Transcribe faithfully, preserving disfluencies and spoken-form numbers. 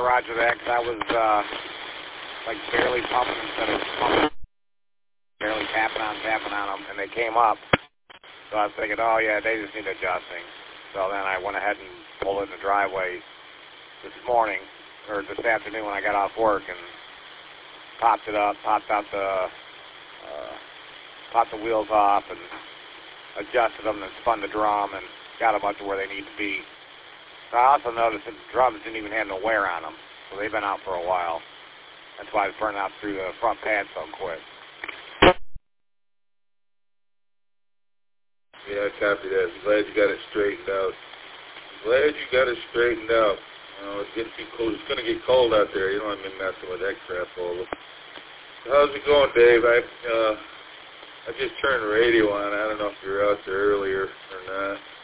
roger that, because I was, uh, like, barely pumping instead of pumping, barely tapping on, tapping on them, and they came up. So I was thinking, oh, yeah, they just need adjusting. So then I went ahead and pulled in the driveway this morning, or this afternoon when I got off work, and popped it up, popped out the, uh, popped the wheels off, and adjusted them, and spun the drum, and got them up to where they need to be. So I also noticed that the drums didn't even have no wear on them, so they've been out for a while. That's why it's burning out through the front pad so quick. Yeah, I copy that. I'm glad you got it straightened out. I'm glad you got it straightened out. You know, it's getting too cold. It's going to get cold out there. You know, I've been messing with that crap all over. So how's it going, Dave? I uh, I just turned the radio on. I don't know if you were out there earlier or not.